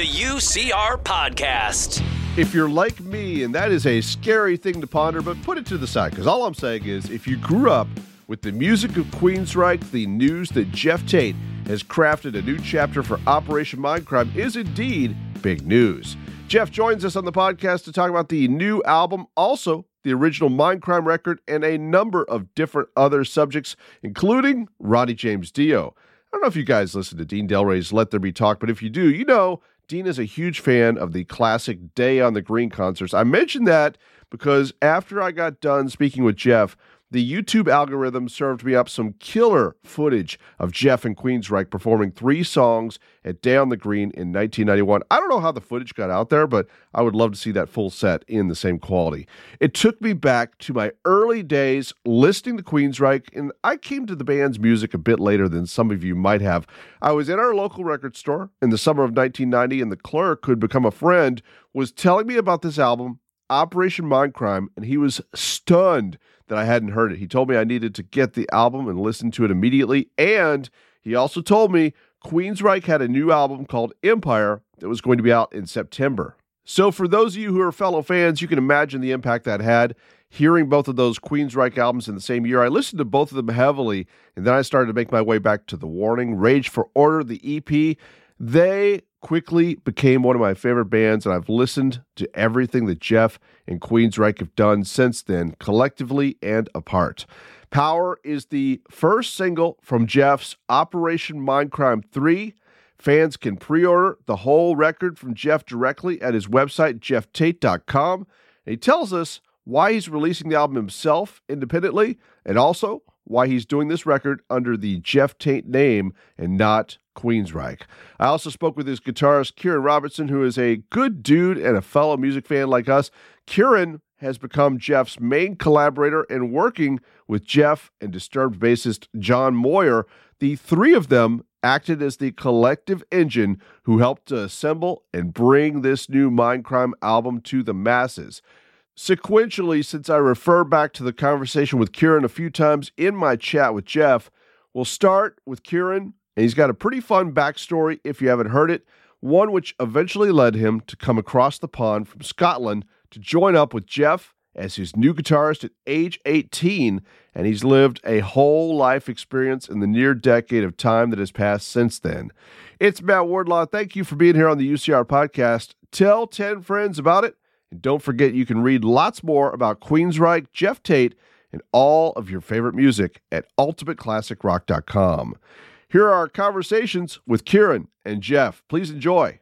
UCR Podcast. If you're like me, and that is a scary thing to ponder, but put it to the side, because all I'm saying is if you grew up with the music of Queensryche, the news that Geoff Tate has crafted a new chapter for Operation Mindcrime is indeed big news. Geoff joins us on the podcast to talk about the new album, also the original Mindcrime record, and a number of different other subjects, including Ronnie James Dio. I don't know if you guys listen to Dean Delray's Let There Be Talk, but if you do, you know Dean is a huge fan of the classic Day on the Green concerts. I mentioned that because after I got done speaking with Geoff, the YouTube algorithm served me up some killer footage of Geoff and Queensryche performing 3 songs at Day on the Green in 1991. I don't know how the footage got out there, but I would love to see that full set in the same quality. It took me back to my early days listening to Queensryche, and I came to the band's music a bit later than some of you might have. I was in our local record store in the summer of 1990, and the clerk, who had become a friend, was telling me about this album, Operation Mindcrime, and he was stunned that I hadn't heard it. He told me I needed to get the album and listen to it immediately, and he also told me Queensryche had a new album called Empire that was going to be out in September. So for those of you who are fellow fans, you can imagine the impact that had. Hearing both of those Queensryche albums in the same year, I listened to both of them heavily, and then I started to make my way back to The Warning, Rage for Order, the EP. They quickly became one of my favorite bands, and I've listened to everything that Geoff and Queensryche have done since then, collectively and apart. Power is the first single from Geoff's Operation Mindcrime 3. Fans can pre-order the whole record from Geoff directly at his website, geofftate.com. And he tells us why he's releasing the album himself independently, and also why he's doing this record under the Geoff Tate name and not Queensryche. I also spoke with his guitarist, Kieran Robertson, who is a good dude and a fellow music fan like us. Kieran has become Geoff's main collaborator and working with Geoff and Disturbed bassist John Moyer. The 3 of them acted as the collective engine who helped to assemble and bring this new Mindcrime album to the masses. Sequentially, since I refer back to the conversation with Kieran a few times in my chat with Geoff, we'll start with Kieran, and he's got a pretty fun backstory if you haven't heard it, one which eventually led him to come across the pond from Scotland to join up with Geoff as his new guitarist at age 18, and he's lived a whole life experience in the near decade of time that has passed since then. It's Matt Wardlaw. Thank you for being here on the UCR podcast. Tell 10 friends about it. And don't forget, you can read lots more about Queensryche, Geoff Tate, and all of your favorite music at ultimateclassicrock.com. Here are our conversations with Kieran and Geoff. Please enjoy.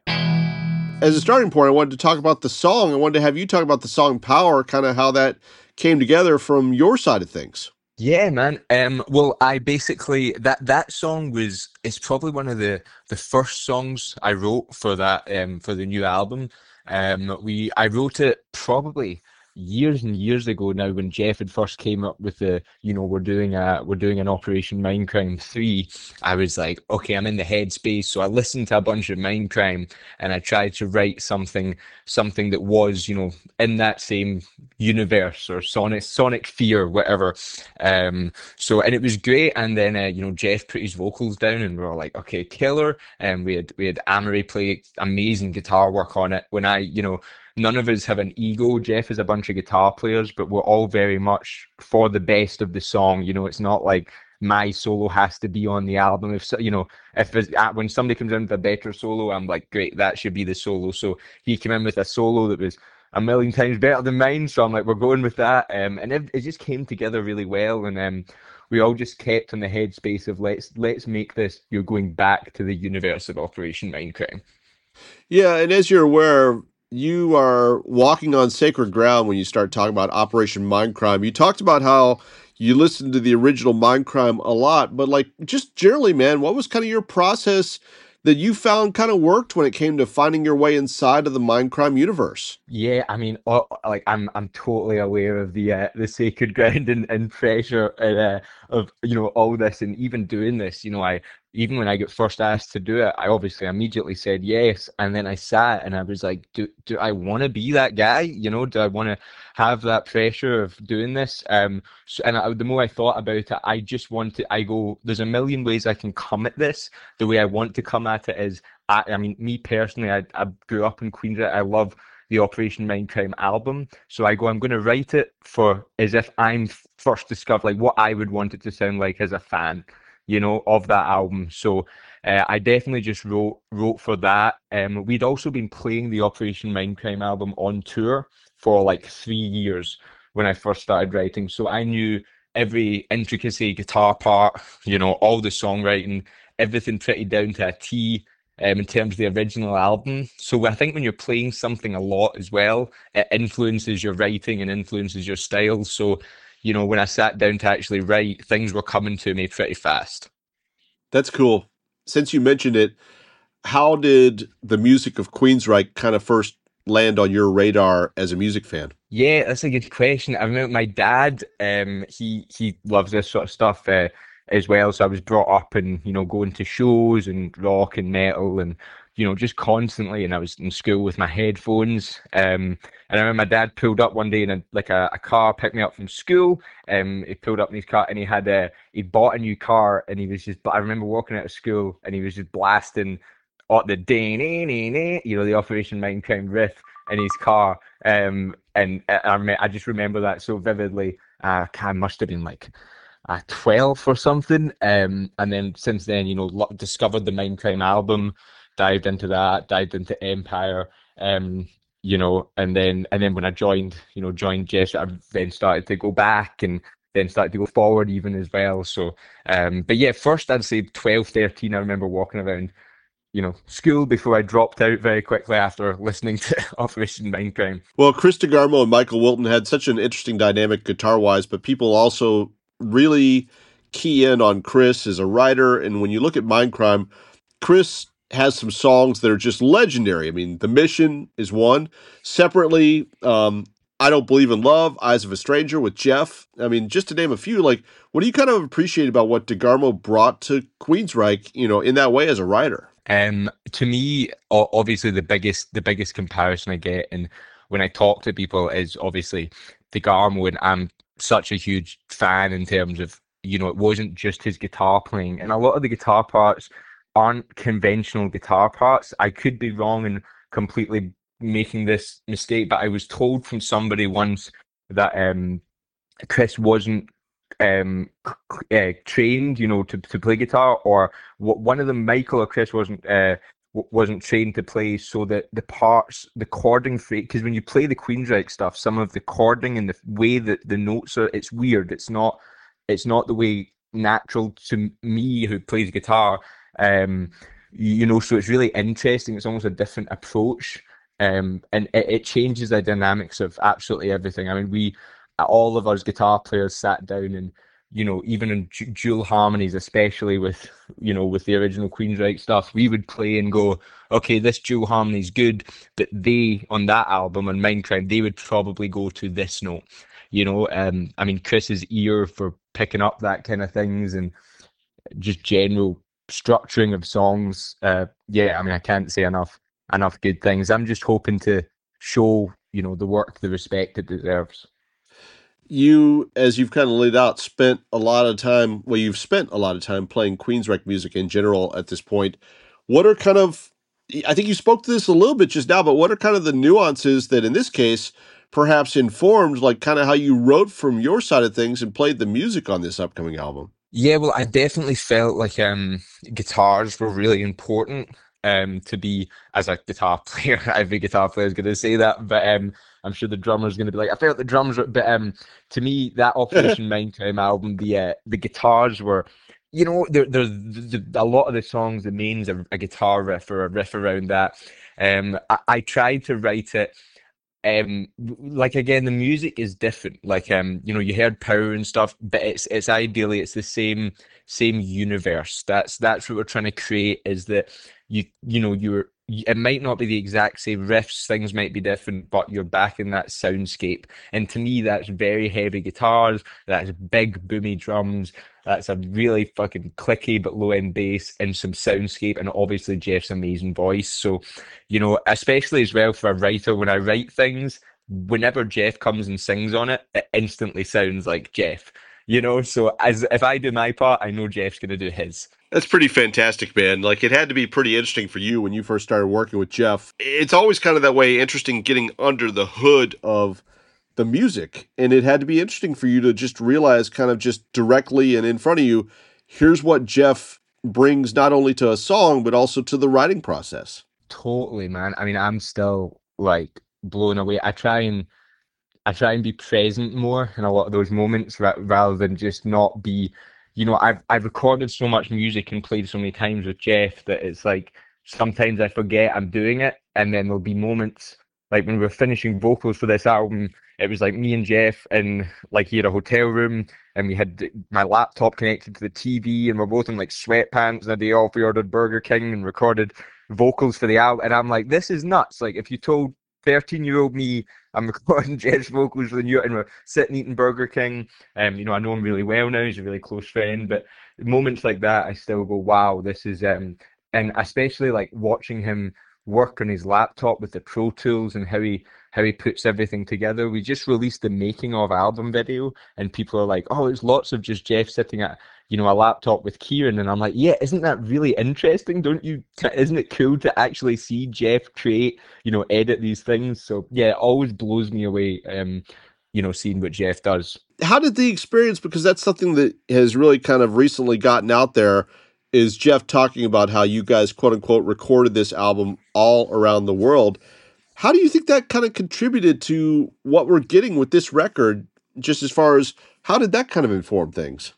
As a starting point, I wanted to talk about the song. I wanted to have you talk about the song Power, kind of how that came together from your side of things. Yeah, man. Well, I basically that song it's probably one of the first songs I wrote for that for the new album. I wrote it probably years and years ago now when Geoff had first came up with the, we're doing an Operation Mindcrime 3. I was like, okay, I'm in the headspace. So I listened to a bunch of Mindcrime and I tried to write something that was, in that same universe or Sonic Fear, whatever. And it was great. And then, Geoff put his vocals down and we were like, okay, killer. And we had Amory play amazing guitar work on it. When none of us have an ego. Geoff is a bunch of guitar players, but we're all very much for the best of the song. It's not like my solo has to be on the album. When somebody comes in with a better solo, I'm like, great, that should be the solo. So he came in with a solo that was a million times better than mine. So I'm like, we're going with that. And it just came together really well. And we all just kept in the headspace of let's make this, you're going back to the universe of Operation Mindcrime. Yeah, and as you're aware, you are walking on sacred ground when you start talking about Operation Mindcrime. You talked about how you listened to the original Mindcrime a lot, but just generally, man, what was kind of your process that you found kind of worked when it came to finding your way inside of the Mindcrime universe? Yeah, I mean, I'm totally aware of the sacred ground and pressure of all this, and even doing this. Even when I got first asked to do it, I obviously immediately said yes, and then I sat and I was like, do I want to be that guy? Do I want to have that pressure of doing this? The more I thought about it, I just wanted. There's a million ways I can come at this. The way I want to come at it is I mean, me personally, I grew up in Queensrÿche. I love the Operation Mindcrime album. So I'm going to write it for as if I'm first discovered, like what I would want it to sound like as a fan, of that album. So I definitely just wrote for that. We'd also been playing the Operation Mindcrime album on tour for like 3 years when I first started writing. So I knew every intricacy, guitar part, all the songwriting, everything pretty down to a T in terms of the original album. So I think when you're playing something a lot as well, it influences your writing and influences your style. So, when I sat down to actually write, things were coming to me pretty fast. That's cool. Since you mentioned it, how did the music of Queensryche kind of first land on your radar as a music fan? Yeah, that's a good question. I remember my dad, he loves this sort of stuff as well. So I was brought up in, going to shows and rock and metal and, just constantly. And I was in school with my headphones. And I remember my dad pulled up one day in a car, picked me up from school. He pulled up in his car and he'd bought a new car and I remember walking out of school and he was just blasting the the Operation Mindcrime riff in his car. And I just remember that so vividly. I must have been like 12 or something. And then since then, discovered the Mindcrime album, dived into that, dived into Empire. And then when I joined Jess, I then started to go back and then started to go forward even as well. So, but yeah, first I'd say 12, 13, I remember walking around school before I dropped out very quickly after listening to Operation Mindcrime. Well, Chris DeGarmo and Michael Wilton had such an interesting dynamic guitar-wise, but people also really key in on Chris as a writer. And when you look at Mindcrime, Chris has some songs that are just legendary. I mean, The Mission is one. Separately, I Don't Believe in Love, Eyes of a Stranger with Jeff. I mean, just to name a few, like, what do you kind of appreciate about what DeGarmo brought to Queensryche, in that way as a writer? To me, obviously the biggest comparison I get, and when I talk to people, is obviously DeGarmo, and I'm such a huge fan in terms of it wasn't just his guitar playing, and a lot of the guitar parts aren't conventional guitar parts. I could be wrong and completely making this mistake, but I was told from somebody once that Chris wasn't trained, to play guitar, or one of them, Michael or Chris, wasn't trained to play, so that the parts, the chording frame, because when you play the Queensryche stuff, some of the chording and the way that the notes are, it's weird. It's not the way natural to me who plays guitar. So it's really interesting. It's almost a different approach, and it changes the dynamics of absolutely everything. I mean, all of us guitar players sat down and, even in dual harmonies, especially with the original Queensryche stuff, we would play and go, okay, this dual harmony is good, but they, on that album, on Mindcrime, they would probably go to this note, I mean, Chris's ear for picking up that kind of things and just general structuring of songs. Yeah, I mean, I can't say enough good things. I'm just hoping to show, the work the respect it deserves. You, as you've kind of laid out, you've spent a lot of time playing Queensryche music in general at this point. What are kind of, I think you spoke to this a little bit just now, but what are kind of the nuances that in this case perhaps informed like kind of how you wrote from your side of things and played the music on this upcoming album? Yeah, well, I definitely felt like guitars were really important to be, as a guitar player. Every guitar player is going to say that, but I'm sure the drummer's going to be like, I felt the drums were, but to me, that Operation Mindcrime album, the guitars were, there's a lot of the songs, the main's a guitar riff or a riff around that. I tried to write it. Like, again, the music is different. Like, you heard Power and stuff, but it's ideally it's the same universe. That's what we're trying to create, is that it might not be the exact same riffs, things might be different, but you're back in that soundscape. And to me, that's very heavy guitars, that's big boomy drums, that's a really fucking clicky but low end bass, and some soundscape, and obviously Jeff's amazing voice. So, especially as well for a writer, when I write things, whenever Jeff comes and sings on it, it instantly sounds like Jeff. So if I do my part, I know Jeff's gonna do his. That's pretty fantastic, man. Like, it had to be pretty interesting for you when you first started working with Jeff. It's always kind of that way, interesting getting under the hood of the music. And it had to be interesting for you to just realize, kind of just directly and in front of you, here's what Jeff brings not only to a song, but also to the writing process. Totally, man. I mean, I'm still like blown away. I try and be present more in a lot of those moments rather than just not be, I've recorded so much music and played so many times with Jeff that it's like sometimes I forget I'm doing it, and then there'll be moments like when we were finishing vocals for this album, it was like me and Jeff in like he had a hotel room and we had my laptop connected to the TV and we're both in like sweatpants and a day off we ordered Burger King and recorded vocals for the album, and I'm like, this is nuts. Like if you told 13-year-old me I'm recording Jeff's vocals for the new, and we're sitting eating Burger King. I know him really well now. He's a really close friend, but moments like that, I still go, wow, this is and especially like watching him work on his laptop with the Pro Tools and how he puts everything together. We just released the making of album video, and people are like, oh, there's lots of just Jeff sitting at a laptop with Kieran, and I'm like, yeah, isn't that really interesting? Isn't it cool to actually see Jeff create, edit these things? So yeah, it always blows me away, seeing what Jeff does. How did the experience, because that's something that has really kind of recently gotten out there, is Jeff talking about how you guys, quote unquote, recorded this album all around the world. How do you think that kind of contributed to what we're getting with this record, just as far as how did that kind of inform things?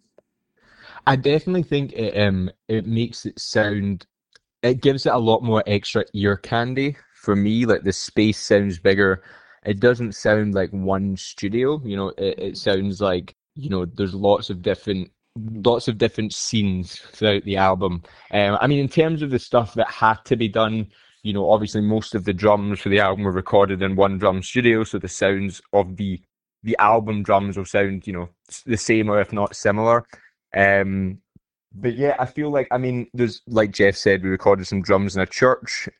I definitely think it makes it sound, it gives it a lot more extra ear candy for me. Like the space sounds bigger. It doesn't sound like one studio. It sounds like there's lots of different scenes throughout the album. I mean, in terms of the stuff that had to be done, obviously most of the drums for the album were recorded in one drum studio, so the sounds of the album drums will sound, the same or if not similar. But yeah, I feel like, I mean, there's, like Jeff said, we recorded some drums in a church.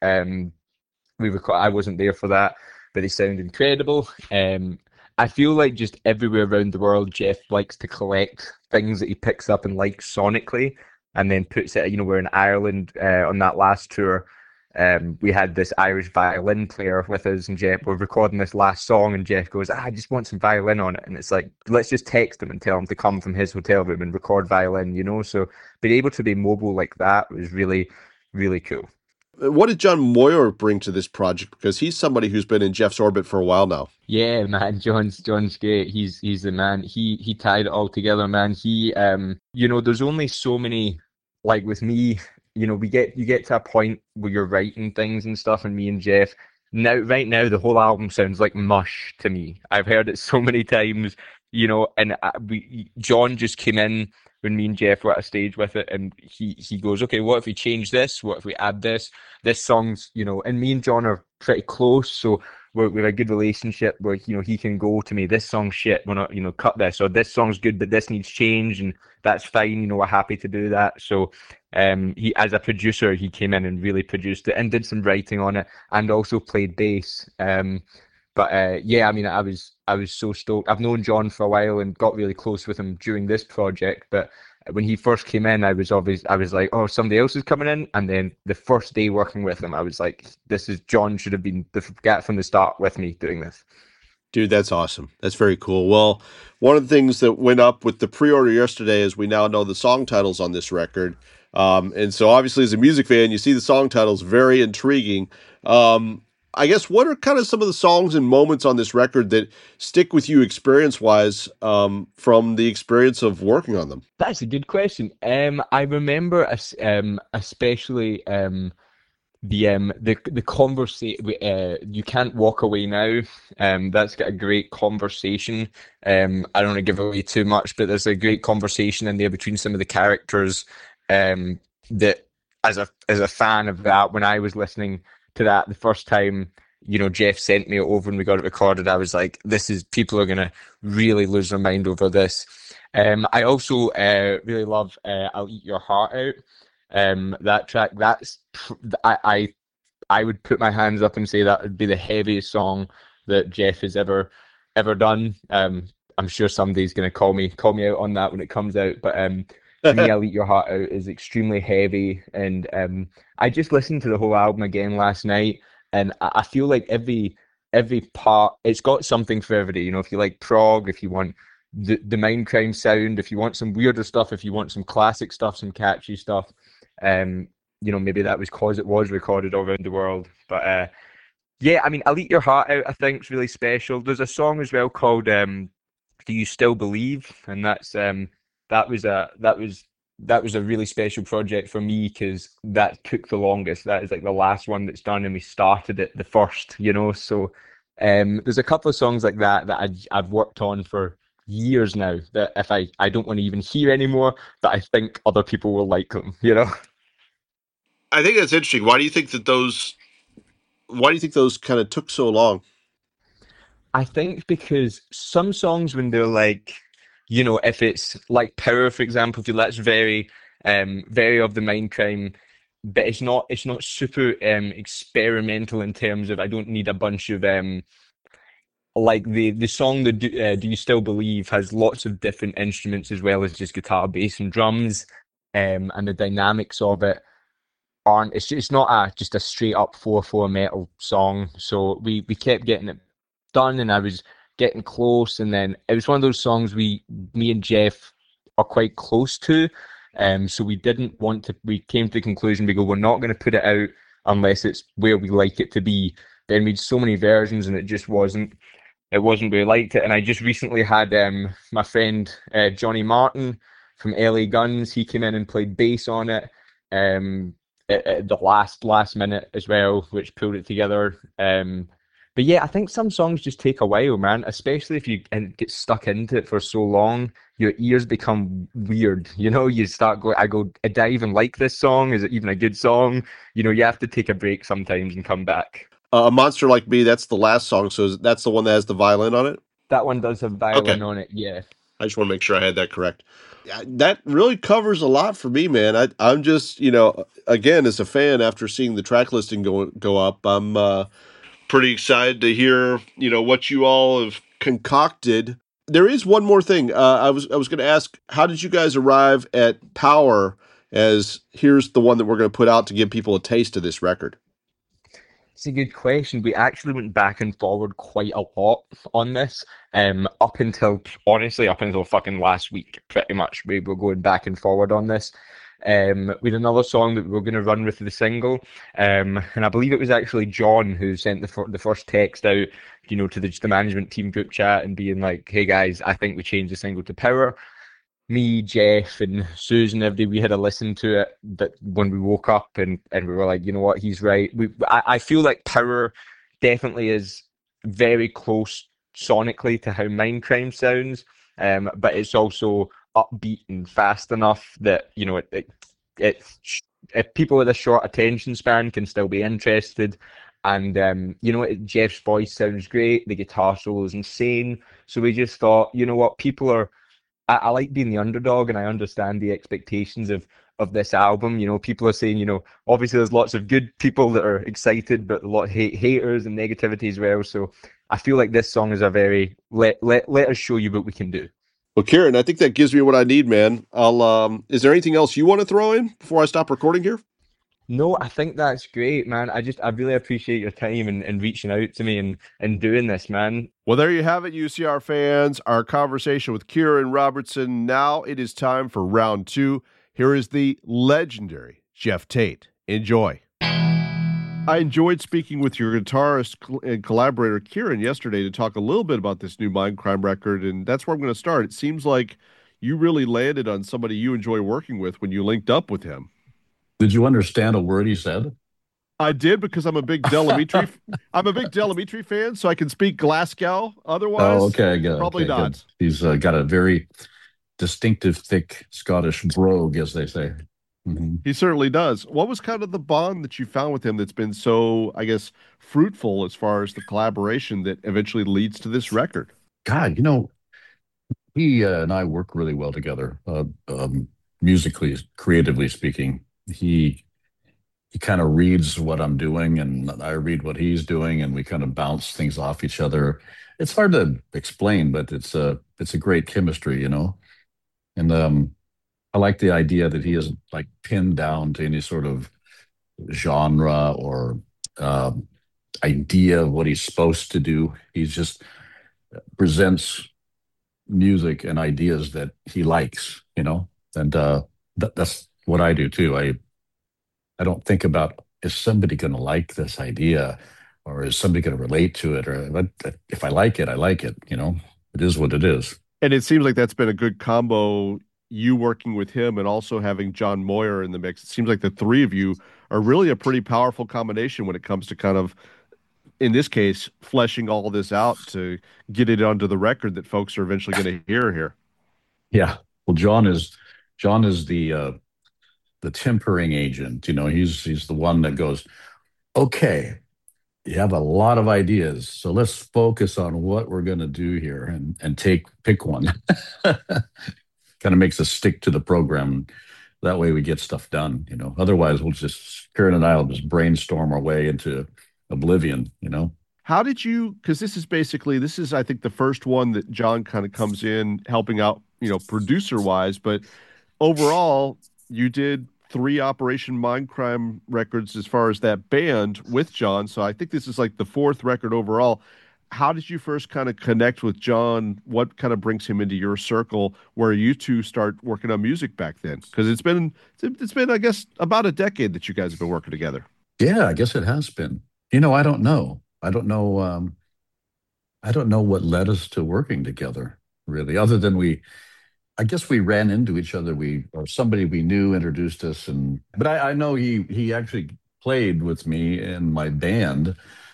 I wasn't there for that, but they sound incredible. I feel like just everywhere around the world, Jeff likes to collect things that he picks up and likes sonically, and then puts it. We're in Ireland on that last tour. We had this Irish violin player with us, and Jeff, we're recording this last song, and Jeff goes, I just want some violin on it. And it's like, let's just text him and tell him to come from his hotel room and record violin, So being able to be mobile like that was really, really cool. What did John Moyer bring to this project? Because he's somebody who's been in Jeff's orbit for a while now. Yeah, man, John's great. He's the man. He tied it all together, man. He there's only so many, like with me, you get to a point where you're writing things and stuff, and me and Jeff right now the whole album sounds like mush to me. I've heard it so many times, and John just came in when me and Jeff were at a stage with it, and he goes, okay, what if we change this? What if we add this? This song's, and me and John are pretty close, so we have a good relationship where, he can go to me, this song's shit, we're not, cut this, or this song's good, but this needs change, and that's fine, we're happy to do that. So he, as a producer, he came in and really produced it and did some writing on it and also played bass. Yeah, I mean, I was so stoked. I've known John for a while and got really close with him during this project. But when he first came in, I was like, oh, somebody else is coming in. And then the first day working with him, I was like, John should have been from the start with me doing this. Dude, that's awesome. That's very cool. Well, one of the things that went up with the pre-order yesterday is we now know the song titles on this record. And so obviously as a music fan, you see the song titles, very intriguing. I guess what are kind of some of the songs and moments on this record that stick with you experience-wise from the experience of working on them? That's a good question. I remember especially the conversation. You Can't Walk Away Now. That's got a great conversation. I don't want to give away too much, but there's a great conversation in there between some of the characters. That as a fan of that, when I was listening to that the first time, Jeff sent me it over and we got it recorded, I was like, people are gonna really lose their mind over this. I also really love I'll Eat Your Heart Out. That track, I would put my hands up and say that would be the heaviest song that Jeff has ever done. I'm sure somebody's gonna call me out on that when it comes out, but to me, I'll Eat Your Heart Out is extremely heavy, and I just listened to the whole album again last night, and I feel like every part it's got something for everybody. You know, if you like prog, if you want the Mindcrime sound, if you want some weirder stuff, if you want some classic stuff, some catchy stuff, um, maybe that was cause it was recorded all around the world, but yeah, I mean, I'll Eat Your Heart Out, I think, is really special. There's a song as well called Do You Still Believe? And that was a really special project for me because that took the longest. That is like the last one that's done, and we started it the first, So there's a couple of songs like that I've worked on for years now that if I don't want to even hear anymore, but I think other people will like them. I think that's interesting. Why do you think those kind of took so long? I think because some songs when they're like, if it's like Power, for example, feel that's very of the Mindcrime, but it's not super experimental in terms of I don't need a bunch of like the song Do You Still Believe has lots of different instruments as well as just guitar, bass, and drums, and the dynamics of it aren't it's not just a straight up 4/4 metal song. So we kept getting it done, and I was getting close, and then it was one of those songs me and Jeff are quite close to, so we didn't want to. We came to the conclusion we go, we're not going to put it out unless it's where we like it to be. Then we had so many versions, and it just wasn't. It wasn't where we liked it, and I just recently had my friend Johnny Martin from LA Guns. He came in and played bass on it. At the last minute as well, which pulled it together. But yeah, I think some songs just take a while, man. Especially if you get stuck into it for so long, your ears become weird. You start going. Do I even like this song? Is it even a good song? You have to take a break sometimes and come back. A Monster Like Me, that's the last song, so that's the one that has the violin on it? That one does have violin on it, yeah. I just want to make sure I had that correct. Yeah, that really covers a lot for me, man. I'm just, again, as a fan, after seeing the track listing go up, I'm pretty excited to hear, what you all have concocted. There is one more thing. I was going to ask, how did you guys arrive at Power as here's the one that we're going to put out to give people a taste of this record? It's a good question. We actually went back and forward quite a lot on this. Up until fucking last week, pretty much. We were going back and forward on this. We had another song that we were going to run with the single. And I believe it was actually John who sent the first text out, to the management team group chat and being like, hey guys, I think we changed the single to Power. Me, Jeff, and Susan, everybody, we had a listen to it that when we woke up and we were like, you know what, he's right. I feel like Power definitely is very close sonically to how Mindcrime sounds, but it's also upbeat and fast enough that if people with a short attention span can still be interested. And Jeff's voice sounds great. The guitar solo is insane. So we just thought, you know what, people are. I like being the underdog, and I understand the expectations of this album. People are saying, obviously there's lots of good people that are excited, but a lot of haters and negativity as well. So I feel like this song is a very let us show you what we can do. Well, Kieran, I think that gives me what I need, man. Is there anything else you want to throw in before I stop recording here? No, I think that's great, man. I really appreciate your time and reaching out to me and doing this, man. Well, there you have it, UCR fans. Our conversation with Kieran Robertson. Now it is time for round 2. Here is the legendary Geoff Tate. Enjoy. I enjoyed speaking with your guitarist and collaborator, Kieran, yesterday to talk a little bit about this new Mindcrime record, and that's where I'm going to start. It seems like you really landed on somebody you enjoy working with when you linked up with him. Did you understand a word he said? I did, because I'm a big Del Amitri fan, so I can speak Glasgow. Otherwise, okay, good. Probably okay, not. Good. He's got a very distinctive, thick Scottish brogue, as they say. Mm-hmm. He certainly does. What was kind of the bond that you found with him that's been so, I guess, fruitful as far as the collaboration that eventually leads to this record? God, he and I work really well together, musically, creatively speaking. He kind of reads what I'm doing, and I read what he's doing, and we kind of bounce things off each other. It's hard to explain, but it's a great chemistry, And I like the idea that he isn't like pinned down to any sort of genre or uh, idea of what he's supposed to do. He's just presents music and ideas that he likes, and that's what I do too. I don't think about, is somebody going to like this idea, or is somebody going to relate to it, or if I like it, I like it. It is what it is. And it seems like that's been a good combo, you working with him and also having John Moyer in the mix. It seems like the three of you are really a pretty powerful combination when it comes to kind of, in this case, fleshing all this out to get it onto the record that folks are eventually going to hear here. Yeah. Well, John is the tempering agent. He's the one that goes, okay, you have a lot of ideas, so let's focus on what we're going to do here and pick one. Kind of makes us stick to the program. That way we get stuff done. Otherwise, Karen and I will just brainstorm our way into oblivion. How did you, because this is, I think, the first one that John kind of comes in helping out, producer wise, but overall, you did three Operation Mindcrime records as far as that band with John. So I think this is like the fourth record overall. How did you first kind of connect with John? What kind of brings him into your circle where you two start working on music back then? Because it's been, I guess, about a decade that you guys have been working together. Yeah, I guess it has been. I don't know. I don't know. I don't know what led us to working together, really, other than I guess we ran into each other. Or somebody we knew introduced us, but I know he actually played with me in my band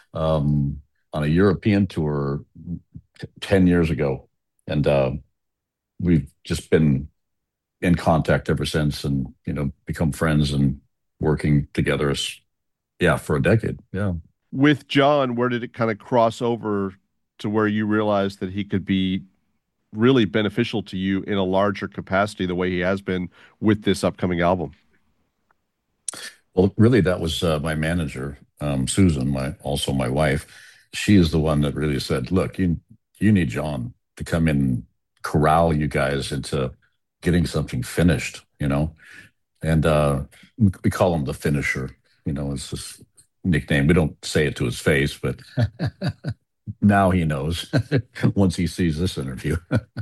on a European tour 10 years ago, and we've just been in contact ever since, and become friends and working together yeah, for a decade. Yeah. With John, where did it kind of cross over to where you realized that he could be really beneficial to you in a larger capacity the way he has been with this upcoming album? Well, really, that was my manager, Susan, also my wife. She is the one that really said, "Look, you need John to come in, and corral you guys into getting something finished." And we call him the finisher. It's his nickname. We don't say it to his face, but now he knows once he sees this interview.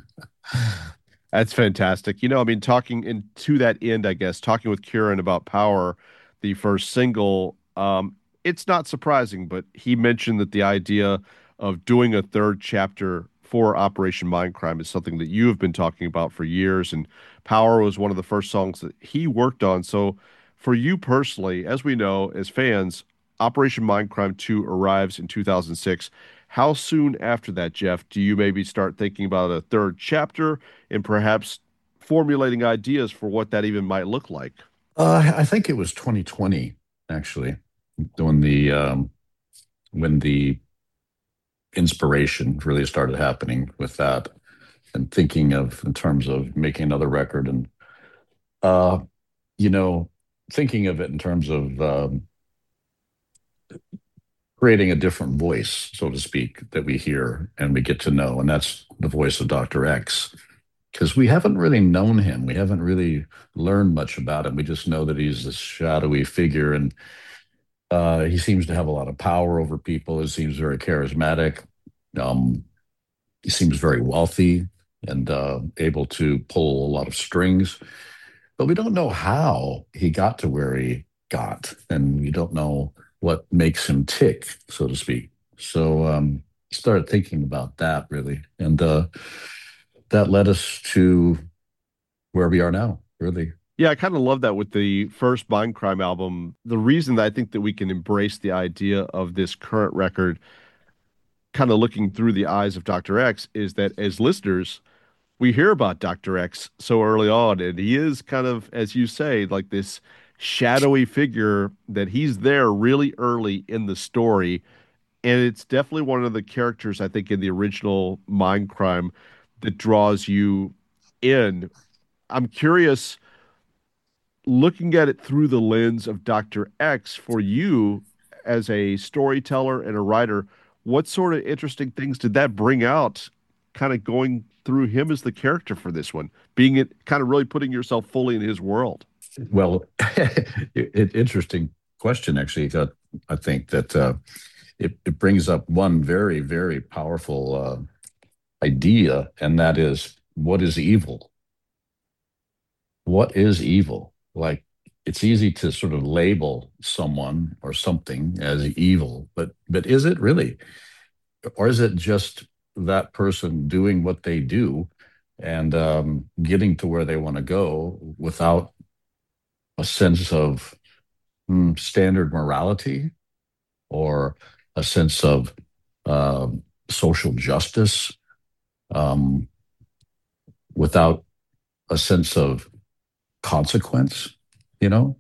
That's fantastic. I mean, talking to that end, I guess, talking with Kieran about Power, the first single, it's not surprising, but he mentioned that the idea of doing a third chapter for Operation Mindcrime is something that you have been talking about for years, and Power was one of the first songs that he worked on. So for you personally, as we know, as fans, Operation Mindcrime 2 arrives in 2006. How soon after that, Jeff, do you maybe start thinking about a third chapter and perhaps formulating ideas for what that even might look like? I think it was 2020, actually, when the inspiration really started happening with that, and thinking of in terms of making another record, and uh, you know, thinking of it in terms of creating a different voice, so to speak, that we hear and we get to know, and that's the voice of Dr. X. Because we haven't really known him, we haven't really learned much about him. We just know that he's this shadowy figure, and he seems to have a lot of power over people. He seems very charismatic. Um, he seems very wealthy and able to pull a lot of strings, but we don't know how he got to where he got, and we don't know what makes him tick, so to speak. So started thinking about that really, and that led us to where we are now, really. Yeah, I kind of love that with the first Mindcrime album. The reason that I think that we can embrace the idea of this current record, kind of looking through the eyes of Dr. X, is that as listeners, we hear about Dr. X so early on, and he is kind of, as you say, like this shadowy figure that he's there really early in the story. And it's definitely one of the characters, I think, in the original Mindcrime that draws you in. I'm curious, looking at it through the lens of Dr. X, for you as a storyteller and a writer, what sort of interesting things did that bring out kind of going through him as the character for this one, being it kind of really putting yourself fully in his world? Well, interesting question, actually. I think that it brings up one very, very powerful idea, and that is, what is evil? What is evil? Like, it's easy to sort of label someone or something as evil, but is it really? Or is it just that person doing what they do and getting to where they want to go without a sense of standard morality or a sense of social justice, um, without a sense of consequence, you know?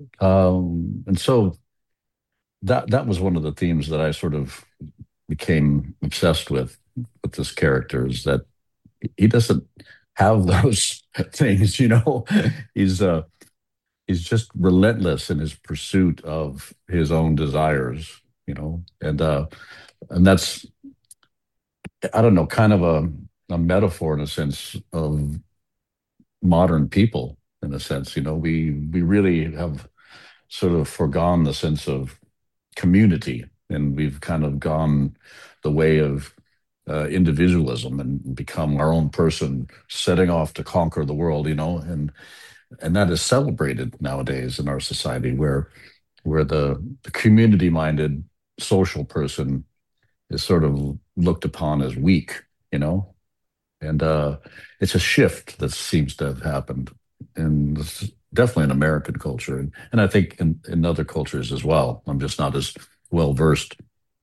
And so that was one of the themes that I sort of became obsessed with this character, is that he doesn't have those things, you know. He's he's just relentless in his pursuit of his own desires, you know. And that's, I don't know, kind of a metaphor in a sense of modern people, in a sense, you know. We really have sort of forgone the sense of community, and we've kind of gone the way of individualism and become our own person setting off to conquer the world, you know. And that is celebrated nowadays in our society, where the community minded social person is sort of looked upon as weak, you know. And it's a shift that seems to have happened, and definitely in American culture, and I think in other cultures as well. I'm just not as well versed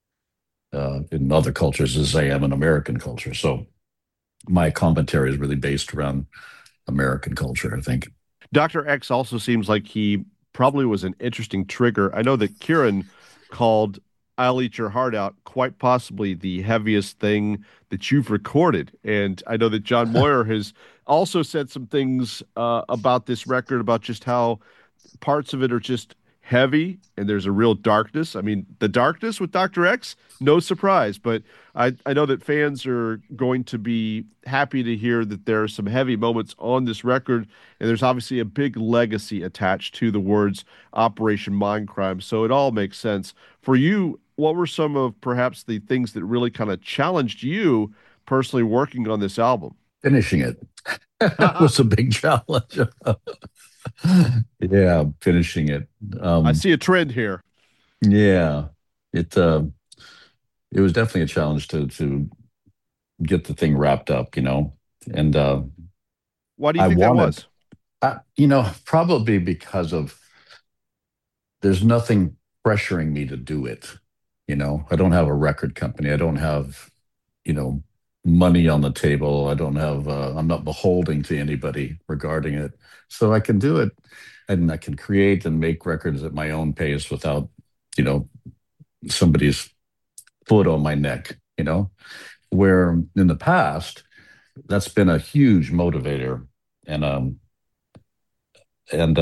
in other cultures as I am in American culture. So my commentary is really based around American culture, I think. Dr. X also seems like he probably was an interesting trigger. I know that Kieran called I'll Eat Your Heart Out quite possibly the heaviest thing that you've recorded. And I know that John Moyer has also said some things about this record, about just how parts of it are just heavy and there's a real darkness. I mean, the darkness with Dr. X, no surprise, but I know that fans are going to be happy to hear that there are some heavy moments on this record, and there's obviously a big legacy attached to the words Operation Mindcrime. So it all makes sense. For you, what were some of perhaps the things that really kind of challenged you personally working on this album? Finishing it was a big challenge. Yeah, finishing it. I Um, see a trend here. yeah, it it was definitely a challenge to get the thing wrapped up, you know. And Why do you I think that wanted, was? you know, probably because of, there's nothing pressuring me to do it. You know, I don't have a record company. I don't have, you know, money on the table. I don't have, I'm not beholden to anybody regarding it. So I can do it, and I can create and make records at my own pace without, you know, somebody's foot on my neck, you know, where in the past, that's been a huge motivator. And, and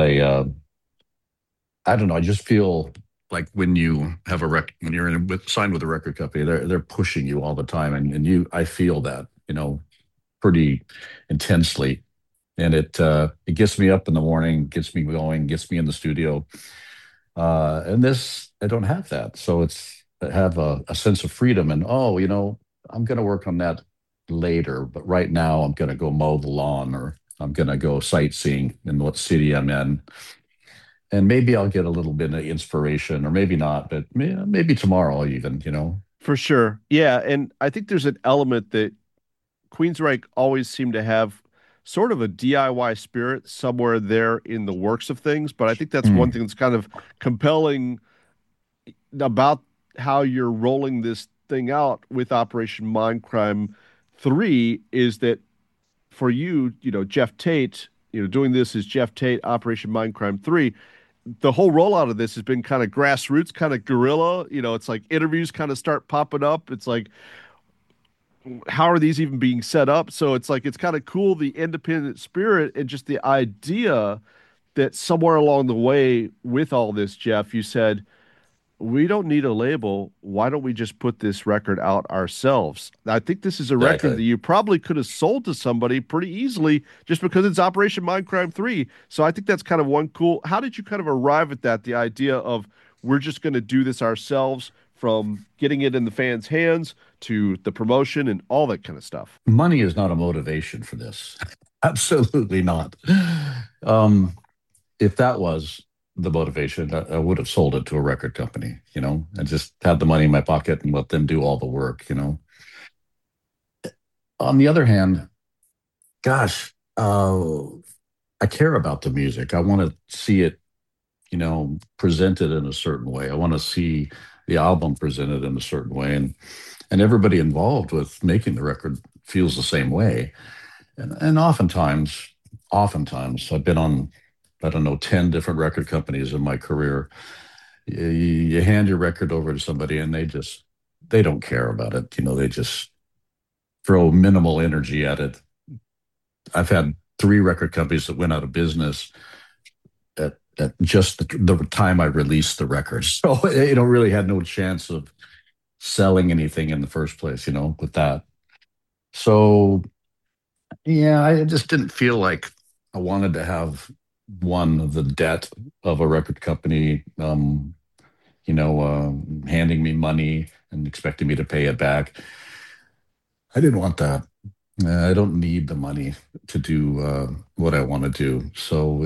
I don't know. I just feel like when you have when you're signed with a record company, they're pushing you all the time, and I feel that, you know, pretty intensely, and it gets me up in the morning, gets me going, gets me in the studio. And this, I don't have that, so I have a sense of freedom, and oh, you know, I'm going to work on that later, but right now I'm going to go mow the lawn, or I'm going to go sightseeing in what city I'm in, and maybe I'll get a little bit of inspiration, or maybe not, but maybe tomorrow even, you know. For sure. Yeah. And I think there's an element that Queensryche always seemed to have sort of a DIY spirit somewhere there in the works of things. But I think that's one Mm. thing that's kind of compelling about how you're rolling this thing out with Operation Mindcrime 3 is that for you, Jeff Tate, doing this as Jeff Tate, Operation Mindcrime 3, the whole rollout of this has been kind of grassroots, kind of guerrilla. It's like interviews kind of start popping up. It's like, how are these even being set up? So it's like, it's kind of cool, the independent spirit and just the idea that somewhere along the way with all this, Jeff, you said, we don't need a label. Why don't we just put this record out ourselves? I think this is a record that Exactly. you probably could have sold to somebody pretty easily just because it's Operation Mindcrime 3. So I think that's kind of one cool. How did you kind of arrive at that? The idea of we're just going to do this ourselves, from getting it in the fans' hands to the promotion and all that kind of stuff. Money is not a motivation for this. Absolutely not. Um, if that was the motivation, I would have sold it to a record company, and just had the money in my pocket and let them do all the work. On the other hand, gosh, I care about the music. I want to see it, presented in a certain way. I want to see the album presented in a certain way, and everybody involved with making the record feels the same way. And oftentimes, I've been on, I don't know, 10 different record companies in my career. You hand your record over to somebody and they don't care about it. They just throw minimal energy at it. I've had three record companies that went out of business at just the time I released the record. So, really had no chance of selling anything in the first place, with that. So, yeah, I just didn't feel like I wanted to have one, the debt of a record company, handing me money and expecting me to pay it back. I didn't want that. I don't need the money to do what I want to do. So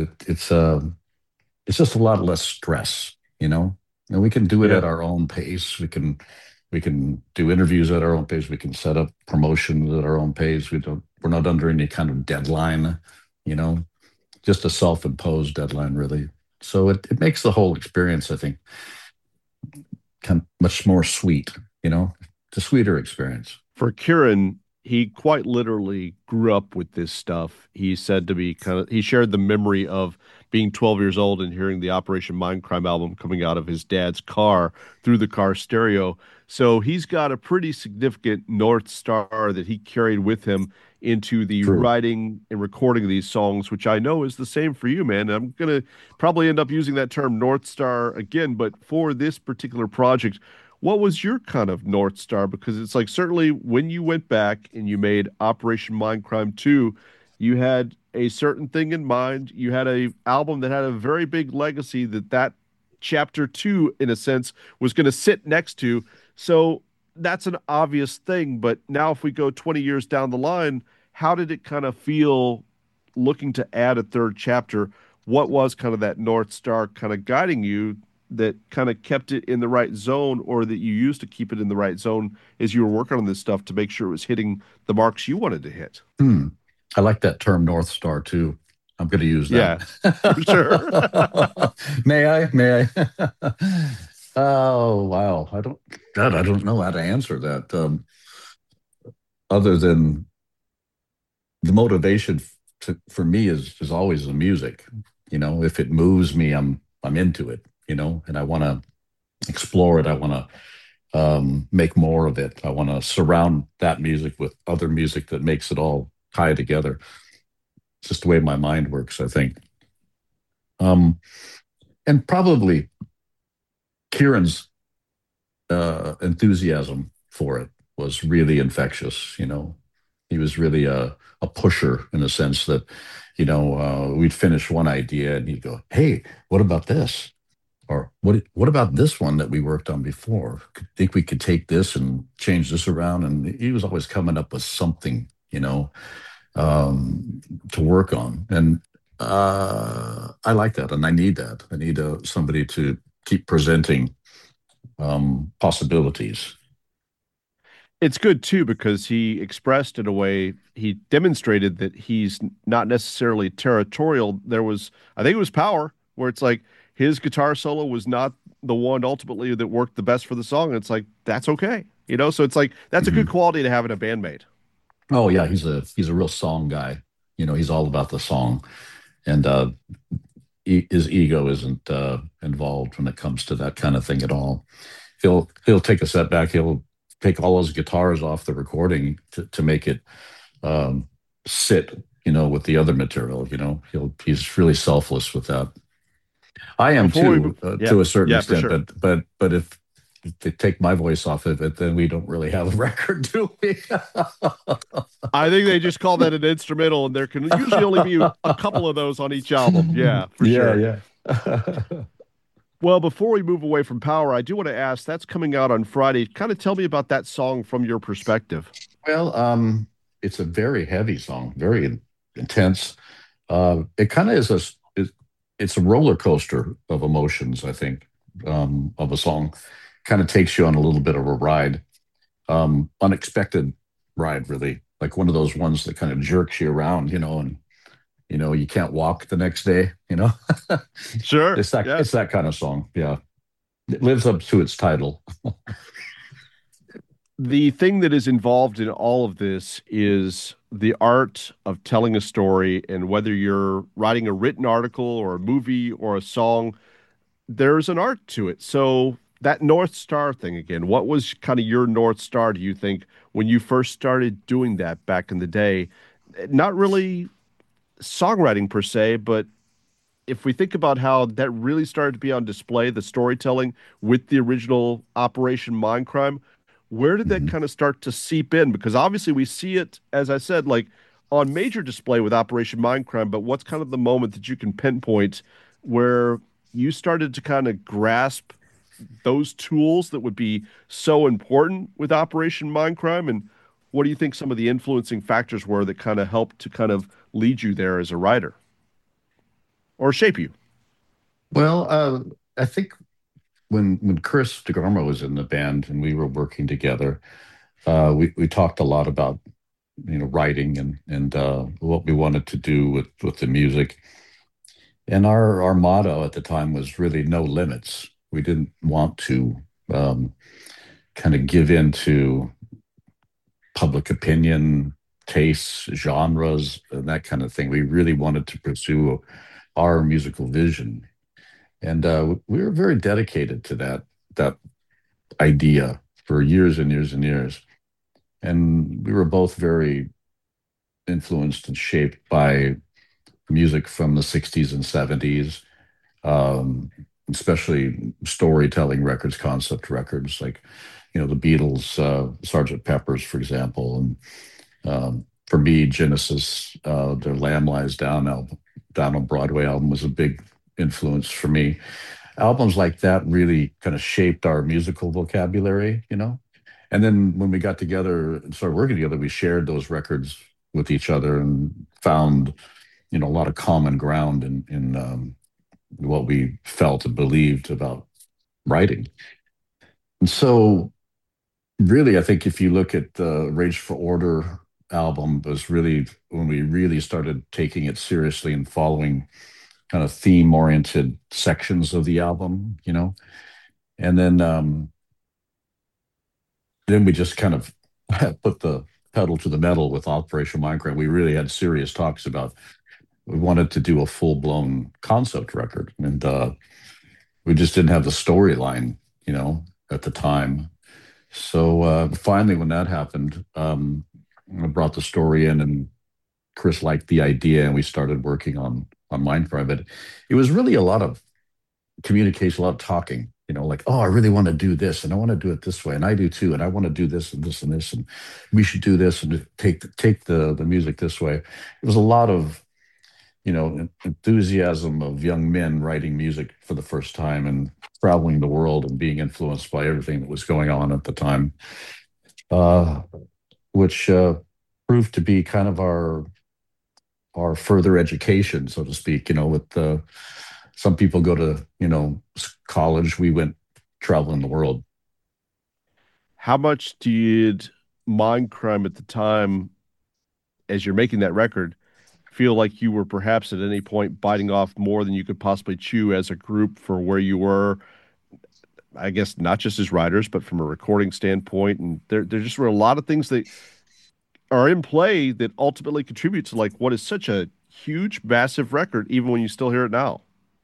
it's just a lot less stress, And we can do it Yeah. at our own pace. We can do interviews at our own pace. We can set up promotions at our own pace. We're not under any kind of deadline, you know, just a self-imposed deadline, really. So it makes the whole experience, I think, kind of much more sweet, it's a sweeter experience. For Kieran, he quite literally grew up with this stuff. He said to be he shared the memory of being 12 years old and hearing the Operation Mindcrime album coming out of his dad's car through the car stereo. So he's got a pretty significant North Star that he carried with him into the True. writing and recording of these songs, which I know is the same for you, man. I'm going to probably end up using that term North Star again, but for this particular project, what was your kind of North Star? Because it's like certainly when you went back and you made Operation Mindcrime 2, you had a certain thing in mind. You had a album that had a very big legacy that chapter 2 in a sense was going to sit next to. So that's an obvious thing, but now if we go 20 years down the line, how did it kind of feel looking to add a third chapter? What was kind of that North Star kind of guiding you that kind of kept it in the right zone, or that you used to keep it in the right zone as you were working on this stuff to make sure it was hitting the marks you wanted to hit? Hmm. I like that term North Star too. I'm going to use Yeah, for sure. that. May I? May I? Oh, wow. I don't know how to answer that. Other than the motivation for me is always the music. If it moves me, I'm into it, and I want to explore it. I want to make more of it. I want to surround that music with other music that makes it all tie together. It's just the way my mind works, I think. Um, and probably Kieran's enthusiasm for it was really infectious. He was really a pusher in the sense that, we'd finish one idea and he'd go, "Hey, what about this?" Or what about this one that we worked on before? Think we could take this and change this around? And he was always coming up with something, to work on. And I like that, and I need that. I need somebody to keep presenting possibilities. It's good too because he expressed in a way, he demonstrated that he's not necessarily territorial. There was, I think it was Power, where it's like his guitar solo was not the one ultimately that worked the best for the song. And it's like, that's okay. So it's like, that's a good Mhm. quality to have in a bandmate. Oh yeah, he's a real song guy. He's all about the song, and his ego isn't involved when it comes to that kind of thing at all. He'll take a setback. He'll take all those guitars off the recording to make it um, sit, with the other material. He's really selfless with that. I am Before we too, move, yeah, to a certain yeah, for extent. sure. But if they take my voice off of it, then we don't really have a record, do we? I think they just call that an instrumental, and there can usually only be a couple of those on each album. Yeah, for Yeah, sure. yeah. Well, before we move away from Power, I do want to ask, that's coming out on Friday. Kind of tell me about that song from your perspective. Well, it's a very heavy song, very intense. It kind of is it's a roller coaster of emotions, I think, of a song. Kind of takes you on a little bit of a ride, unexpected ride, really, like one of those ones that kind of jerks you around, and you can't walk the next day. Sure. It's that Yeah. it's that kind of song. Yeah, it lives up to its title. The thing that is involved in all of this is the art of telling a story, and whether you're writing a written article or a movie or a song, there's an art to it. So that North Star thing again, what was kind of your North Star, do you think, when you first started doing that back in the day? Not really songwriting per se, but if we think about how that really started to be on display, the storytelling with the original Operation Mindcrime, where did that Mhm. kind of start to seep in? Because obviously we see it, as I said, like on major display with Operation Mindcrime, but what's kind of the moment that you can pinpoint where you started to kind of grasp those tools that would be so important with Operation Mindcrime? And what do you think some of the influencing factors were that kind of helped to kind of lead you there as a writer or shape you? Well, I think when Chris DeGarmo was in the band and we were working together, we talked a lot about writing and what we wanted to do with the music. And our motto at the time was really no limits. We didn't want to um, kind of give in to public opinion, tastes, genres, and that kind of thing. We really wanted to pursue our musical vision, and we were very dedicated to that idea for years and years and years. And we were both very influenced and shaped by music from the 60s and 70s, um, especially storytelling records, concept records, like, the Beatles, Sgt. Pepper's, for example. And for me, Genesis, their Lamb Lies Down album, Down on Broadway album was a big influence for me. Albums like that really kind of shaped our musical vocabulary. And then when we got together and started working together, we shared those records with each other and found, a lot of common ground in what we felt and believed about writing. And so, really, I think if you look at the Rage for Order album, was really when we really started taking it seriously and following kind of theme-oriented sections of the album. And then we just kind of put the pedal to the metal with Operation Mindcrime. We really had serious talks about we wanted to do a full-blown concept record, and we just didn't have the storyline, at the time. So finally, when that happened, I brought the story in, and Chris liked the idea, and we started working on Mindcrime. But it was really a lot of communication, a lot of talking. Like, oh, I really want to do this, and I want to do it this way, and I do too, and I want to do this and this and this, and we should do this and take the music this way. It was a lot of enthusiasm of young men writing music for the first time and traveling the world and being influenced by everything that was going on at the time, uh, which proved to be kind of our further education, so to speak. With some people go to college, we went traveling the world. How much did Mindcrime at the time, as you're making that record, feel like you were perhaps at any point biting off more than you could possibly chew as a group for where you were? I guess not just as writers, but from a recording standpoint. And there just were a lot of things that are in play that ultimately contribute to like what is such a huge, massive record, even when you still hear it now.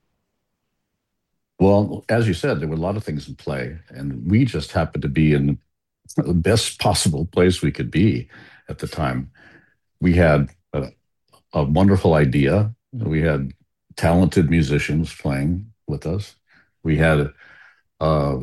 Well, as you said, there were a lot of things in play, and we just happened to be in the best possible place we could be at the time. We had a wonderful idea. We had talented musicians playing. with us. We had uh,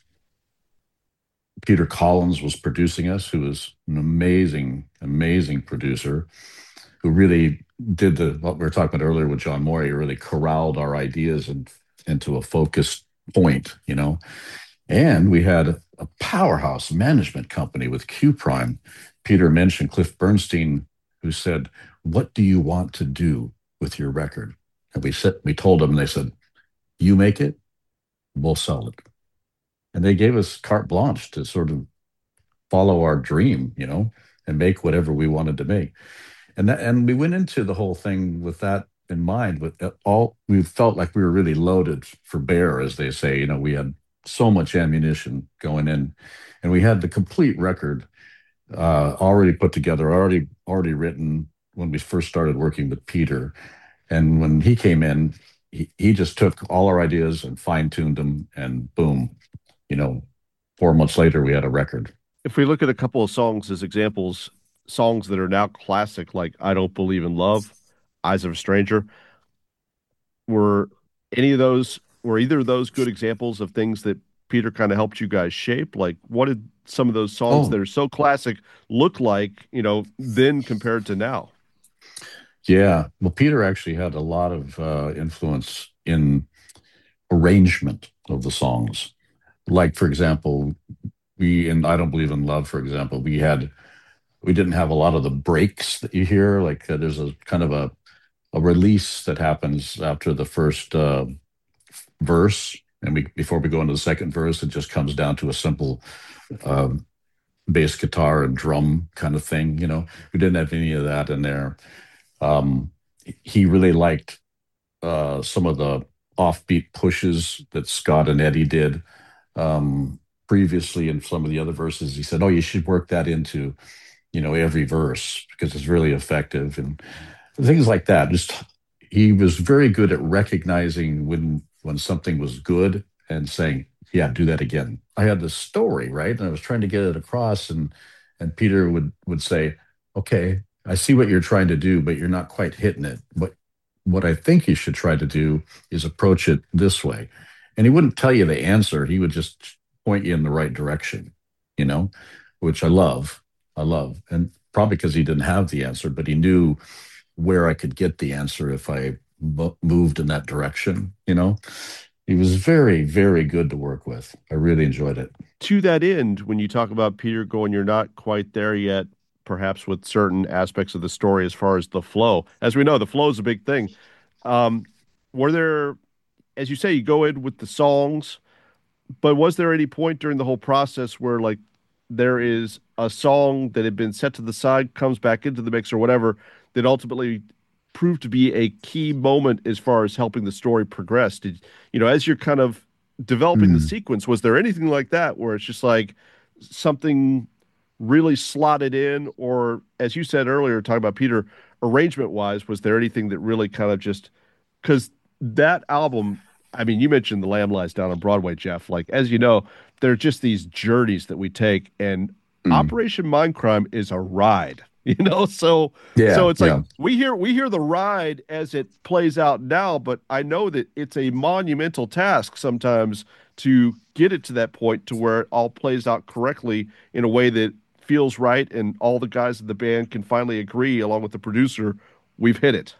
Peter Collins was producing us, who was an amazing, amazing producer, who really did what we were talking about earlier with John Moore. He really corralled our ideas into a focused point, you know. And we had a powerhouse management company with Q Prime. Peter mentioned Cliff Bernstein, who said, "What do you want to do with your record?" And we told them, and they said, "You make it, we'll sell it." And they gave us carte blanche to sort of follow our dream, you know, and make whatever we wanted to make. And we went into the whole thing with that in mind. With all, we felt like we were really loaded for bear, as they say. You know, we had so much ammunition going in, and we had the complete record already put together, already written when we first started working with Peter. And when he came in, he just took all our ideas and fine tuned them, and boom, you know, 4 months later we had a record. If we look at a couple of songs as examples, songs that are now classic, like "I Don't Believe in Love," "Eyes of a Stranger," were were either of those good examples of things that Peter kind of helped you guys shape? Like, what did some of those songs that Oh, are so classic look like, then compared to now? yeah. Well, Peter actually had a lot of influence in arrangement of the songs. Like, for example, we in "I Don't Believe in Love," for example, we didn't have a lot of the breaks that you hear. Like, there's a kind of a release that happens after the first verse, and we before we go into the second verse, it just comes down to a simple uh, bass guitar and drum kind of thing. You know, we didn't have any of that in there. Um, he really liked some of the offbeat pushes that Scott and Eddie did previously in some of the other verses. He said, "Oh, you should work that into, you know, every verse because it's really effective," and things like that. Just he was very good at recognizing when something was good and saying, "Yeah, do that again." I had this story, right, and I was trying to get it across, and Peter would say, "Okay, I see what you're trying to do, but you're not quite hitting it. What I think you should try to do is approach it this way." And he wouldn't tell you the answer. He would just point you in the right direction, you know, which I love. I love. And probably because he didn't have the answer, but he knew where I could get the answer if I moved in that direction, you know. He was very, very good to work with. I really enjoyed it. To that end, when you talk about Peter going, you're not quite there yet, perhaps with certain aspects of the story as far as the flow. As we know, the flow is a big thing. Um, were there, as you say, you go in with the songs, but was there any point during the whole process where, like, there is a song that had been set to the side, comes back into the mix or whatever, that ultimately proved to be a key moment as far as helping the story progress? As you're kind of developing the Mm. sequence, was there anything like that where it's just like something really slotted in, or as you said earlier, talking about Peter, arrangement wise, was there anything that really kind of just because that album, I mean, you mentioned The Lamb Lies Down on Broadway, Jeff. Like, as you know, they're just these journeys that we take, and Mm. Operation Mindcrime is a ride, you know? So Yeah, it's like yeah. we hear the ride as it plays out now, but I know that it's a monumental task sometimes to get it to that point to where it all plays out correctly in a way that feels right and all the guys in the band can finally agree along with the producer, we've hit it.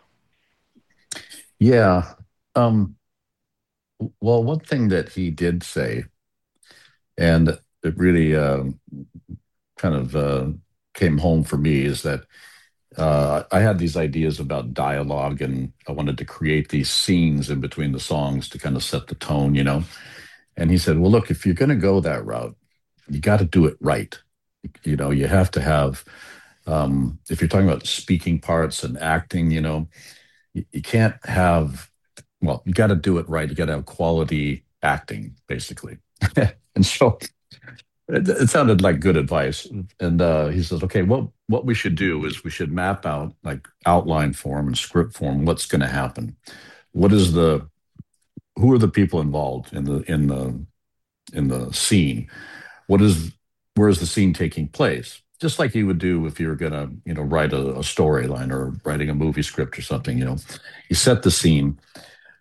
Yeah. Um, well, one thing that he did say, and it really kind of came home for me, is that I had these ideas about dialogue, and I wanted to create these scenes in between the songs to kind of set the tone, you know. And he said, "Well, look, if you're going to go that route, you got to do it right. You know, you have to have, if you're talking about speaking parts and acting, you know, you can't have, well, you got to do it right. You got to have quality acting, basically." And so it sounded like good advice. And he says, "Okay, what we should do is we should map out like outline form and script form what's going to happen. What is the who are the people involved in the scene? What is Where is the scene taking place? Just like you would do if you were going to, you know, write a storyline or writing a movie script or something. You know, you set the scene,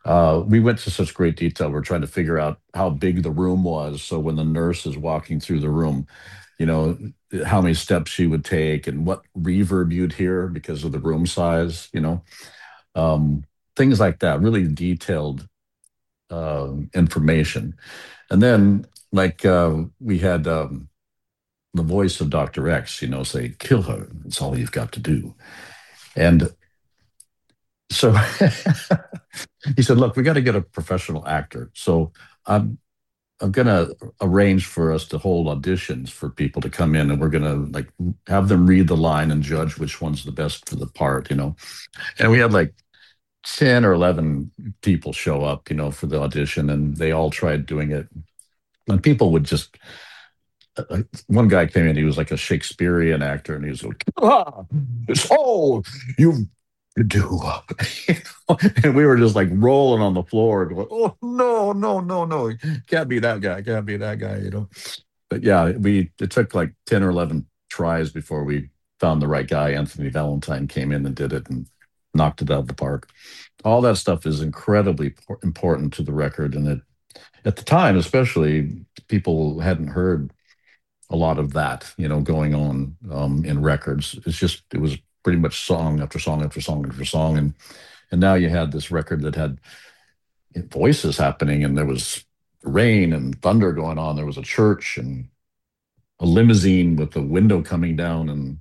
We went to such great detail. We're trying to figure out how big the room was. So when the nurse is walking through the room, you know, how many steps she would take and what reverb you'd hear because of the room size, um, things like that, really detailed information. And then, like, we had the voice of Dr. X, say, kill her. That's all you've got to do. And so he said, look, we got to get a professional actor. So I'm going to arrange for us to hold auditions for people to come in, and we're going to like have them read the line and judge which one's the best for the part. And we had like 10 or 11 people show up, for the audition, and they all tried doing it. And people would just, one guy came in, he was like a Shakespearean actor, and he was like, it's all you do. And we were just like rolling on the floor going, oh, no, no, no, no. Can't be that guy. Can't be that guy. But yeah, it took like 10 or 11 tries before we found the right guy. Anthony Valentine came in and did it and knocked it out of the park. All that stuff is incredibly important to the record. And at the time, especially, people hadn't heard a lot of that, going on in records. It was pretty much song after song after song after song. And now you had this record that had voices happening, and there was rain and thunder going on. There was a church and a limousine with a window coming down, and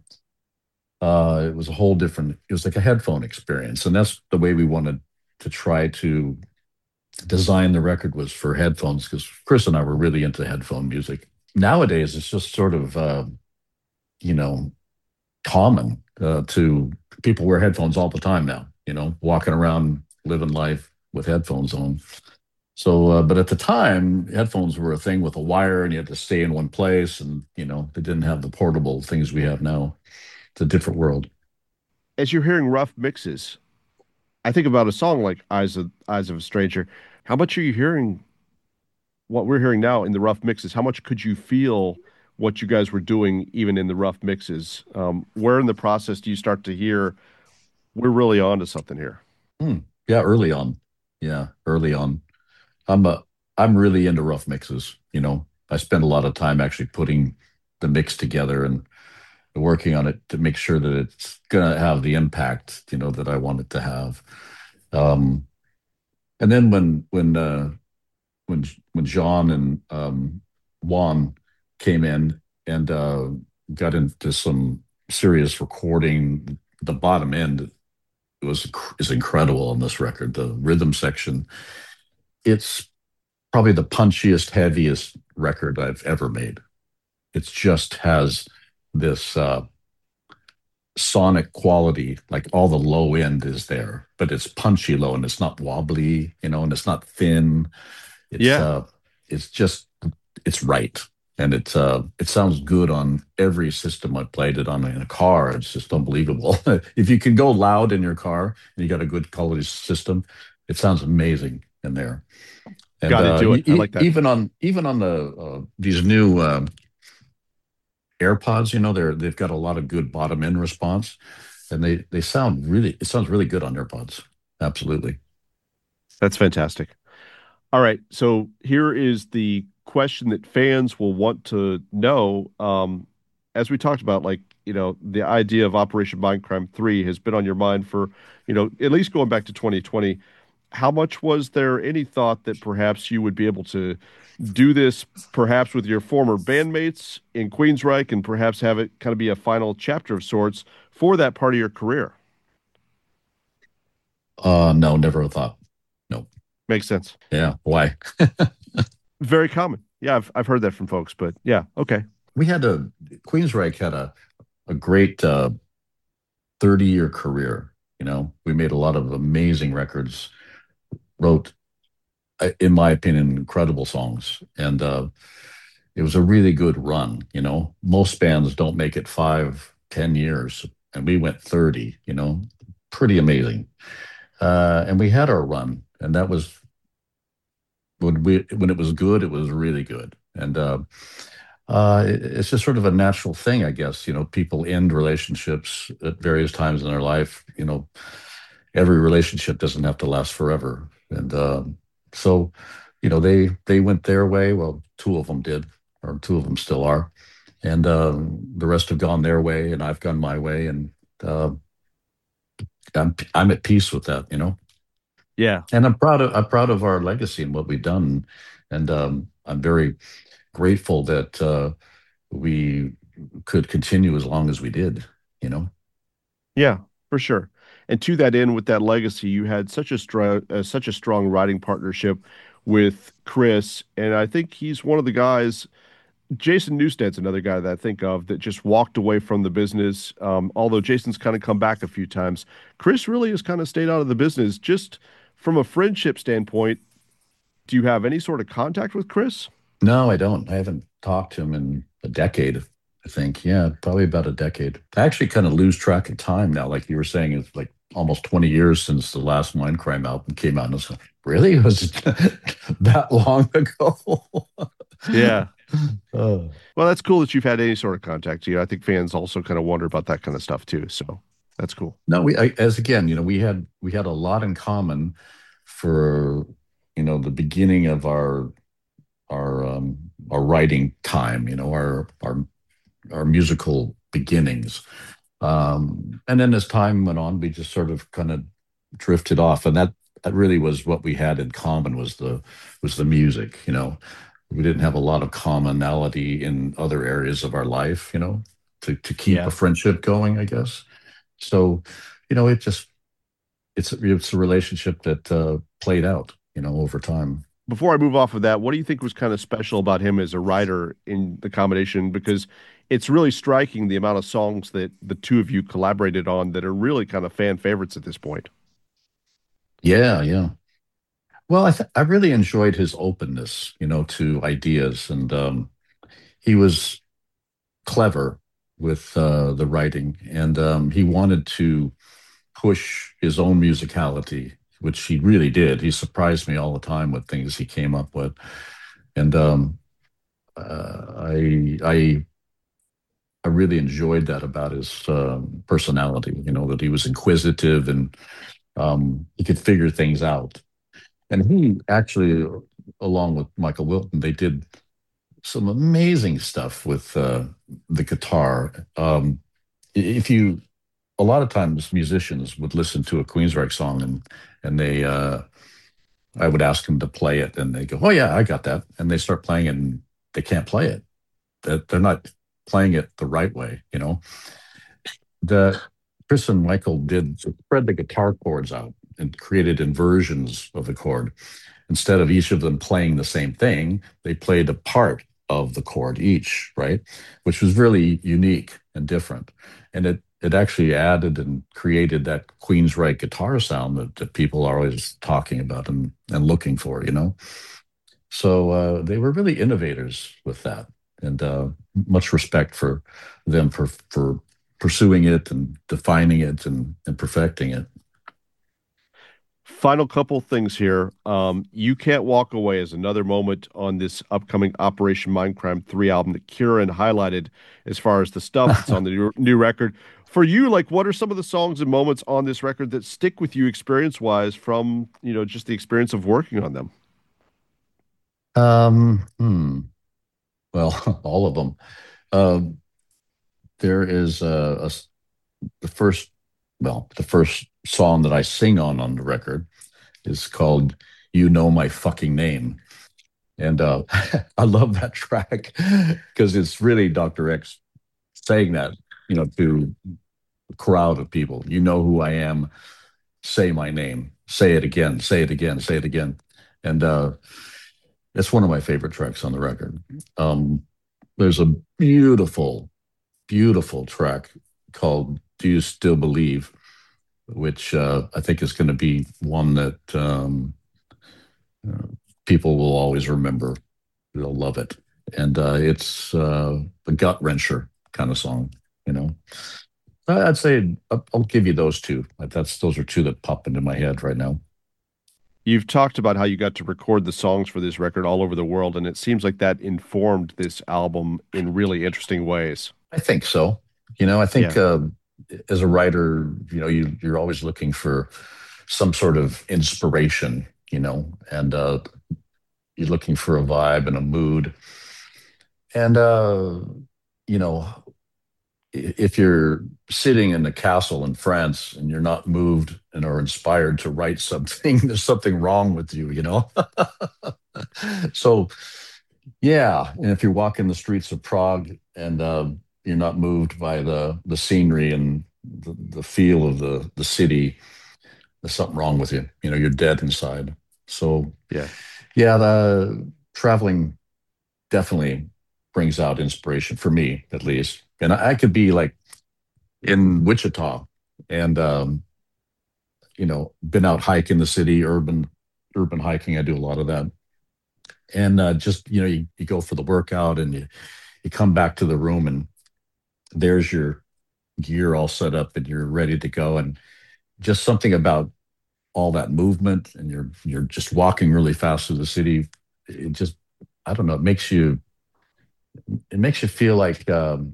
it was a whole different. It was like a headphone experience, and that's the way we wanted to try to design the record, was for headphones, because Chris and I were really into headphone music. Nowadays, it's just sort of you know common to people wear headphones all the time now. Walking around living life with headphones on. So, but at the time, headphones were a thing with a wire, and you had to stay in one place, and they didn't have the portable things we have now. It's a different world. As you're hearing rough mixes, I think about a song like Eyes of a Stranger. How much are you hearing what we're hearing now in the rough mixes? How much could you feel what you guys were doing even in the rough mixes? Where in the process do you start to hear we're really on to something here? Yeah, early on. Yeah, early on. I'm uh, I'm really into rough mixes. I spend a lot of time actually putting the mix together and working on it to make sure that it's gonna have the impact, that I want it to have. Um, and then when John and Juan came in and got into some serious recording, the bottom end is incredible on this record. The rhythm section, it's probably the punchiest, heaviest record I've ever made. It just has this sonic quality, like all the low end is there, but it's punchy low, and it's not wobbly, and it's not thin. It's Yeah, uh it's just it's right. And it sounds good on every system I played it on in a car. It's just unbelievable. If you can go loud in your car and you got a good quality system, it sounds amazing in there. And got to do it. I like that. even on the these new AirPods, they've got a lot of good bottom end response, and they sound really it sounds really good on AirPods. Absolutely. That's fantastic. All right, so here is the question that fans will want to know. As we talked about, like, the idea of Operation Mindcrime 3 has been on your mind for, at least going back to 2020. How much was there any thought that perhaps you would be able to do this perhaps with your former bandmates in Queensryche and perhaps have it kind of be a final chapter of sorts for that part of your career? No, never a thought. No. Makes sense. Yeah. Why? Very common. Yeah, I've heard that from folks, but yeah, okay. we had a Queensryche had a great 30-year career. We made a lot of amazing records, wrote, in my opinion, incredible songs, and it was a really good run. Most bands don't make it 5, 10 years, and we went 30. Pretty amazing. And we had our run, and that was when it was good, it was really good. And it's just sort of a natural thing, I guess. People end relationships at various times in their life. every relationship doesn't have to last forever. And so, they went their way. Well, two of them did, or two of them still are, and the rest have gone their way, and I've gone my way, and uh, I'm at peace with that. Yeah. And I'm proud of our legacy and what we've done, and I'm very grateful that we could continue as long as we did. You know. Yeah, for sure. And to that end, with that legacy, you had such a strong writing partnership with Chris, and I think he's one of the guys. Jason Newsted's another guy that I think of that just walked away from the business. Although Jason's kind of come back a few times, Chris really has kind of stayed out of the business. Just from a friendship standpoint, do you have any sort of contact with Chris? No, I don't. I haven't talked to him in a decade, I think. Yeah, probably about a decade. I actually kind of lose track of time now. Like you were saying, it's like almost 20 years since the last Mindcrime album came out. And I was like, really? Was it that long ago? Yeah. Oh. Well, that's cool that you've had any sort of contact. I think fans also kind of wonder about that kind of stuff too. So that's cool. No, as again, we had a lot in common for, the beginning of our writing time, our musical beginnings. And then as time went on, we just sort of kind of drifted off, and that really was what we had in common was the music. We didn't have a lot of commonality in other areas of our life, to keep a Yeah. friendship going, I guess. So, it just it's a relationship that played out, over time. Before I move off of that, what do you think was kind of special about him as a writer in the combination? Because it's really striking the amount of songs that the two of you collaborated on that are really kind of fan favorites at this point. Yeah, yeah. Well, I really enjoyed his openness, to ideas, and he was clever with the writing, and he wanted to push his own musicality, which he really did. He surprised me all the time with things he came up with, and I really enjoyed that about his personality. That he was inquisitive and he could figure things out. And he actually, along with Michael Wilton, they did some amazing stuff with the guitar. If you, a lot of times musicians would listen to a Queensryche song and I would ask them to play it, and they go, "Oh yeah, I got that," and they start playing it, and they can't play it. That they're not playing it the right way. The Chris and Michael did spread the guitar chords out and created inversions of the chord. Instead of each of them playing the same thing, they played a part of the chord each, right? Which was really unique and different. And it actually added and created that Queensryche guitar sound that people are always talking about and looking for. So they were really innovators with that, and much respect for them for pursuing it and defining it and perfecting it. Final couple things here. You Can't Walk Away is another moment on this upcoming Operation Mindcrime 3 album that Kieran highlighted as far as the stuff that's on the new record. For you, like, what are some of the songs and moments on this record that stick with you experience-wise from, just the experience of working on them? Um, hmm, well, all of them. Um, there is the first, well, the first song that I sing on the record is called "You Know My Fucking Name," and I love that track because it's really Dr. X saying that, to a crowd of people. You know who I am. Say my name. Say it again. Say it again. Say it again. And it's one of my favorite tracks on the record. Um, there's a beautiful, beautiful track called "Do You Still Believe," which I think is going to be one that uh, people will always remember. They'll love it. And it's a gut wrencher kind of song, you know. I'd say I'll give you those two. Those are two that pop into my head right now. You've talked about how you got to record the songs for this record all over the world, and it seems like that informed this album in really interesting ways. I think so. I think Yeah. as a writer, you're always looking for some sort of inspiration, and you're looking for a vibe and a mood. And you know, if you're sitting in a castle in France and you're not moved and are inspired to write something, there's something wrong with you. So yeah, and if you're walking the streets of Prague and you're not moved by the scenery and the feel of the city, there's something wrong with you. You're dead inside. So Yeah. yeah, the traveling definitely brings out inspiration for me, at least. And I could be like in Wichita and been out hiking the city, urban hiking. I do a lot of that. And just you go for the workout and you come back to the room and there's your gear all set up and you're ready to go. And just something about all that movement and you're just walking really fast through the city. It just, I don't know, it makes you feel like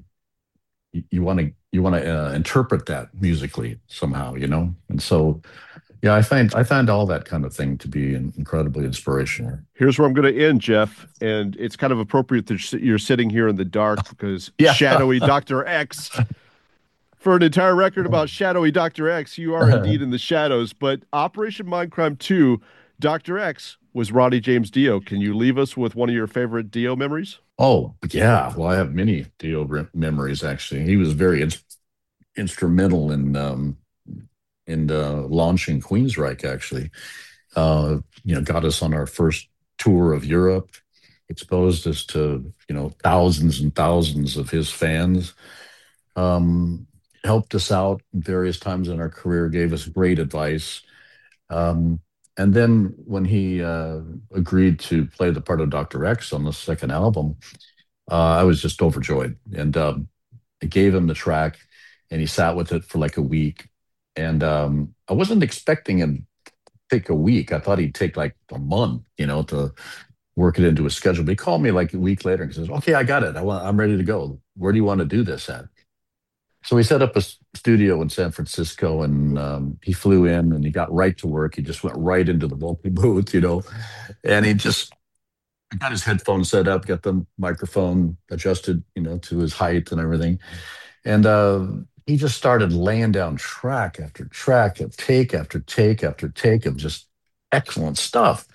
you want to interpret that musically somehow, and so yeah, I find all that kind of thing to be incredibly inspirational. Here's where I'm going to end, Jeff, and it's kind of appropriate that you're sitting here in the dark because Yeah. shadowy Dr. X. For an entire record about shadowy Dr. X, you are indeed in the shadows. But Operation Mindcrime 2, Dr. X was Ronnie James Dio. Can you leave us with one of your favorite Dio memories? Oh yeah, well I have many Dio memories actually. He was very instrumental in launching Queensryche actually. Got us on our first tour of Europe, exposed us to thousands and thousands of his fans. Helped us out various times in our career, gave us great advice. And then when he agreed to play the part of Dr. X on the second album, I was just overjoyed. And I gave him the track, and he sat with it for like a week. And I wasn't expecting him to take a week. I thought he'd take like a month, to work it into his schedule. But he called me like a week later and says, "Okay, I got it. I'm ready to go. Where do you want to do this at?" So we set up a studio in San Francisco, and he flew in and he got right to work. He just went right into the vocal booth, and he just got his headphones set up, got the microphone adjusted, to his height and everything. And he just started laying down track after track, take after take after take of just excellent stuff.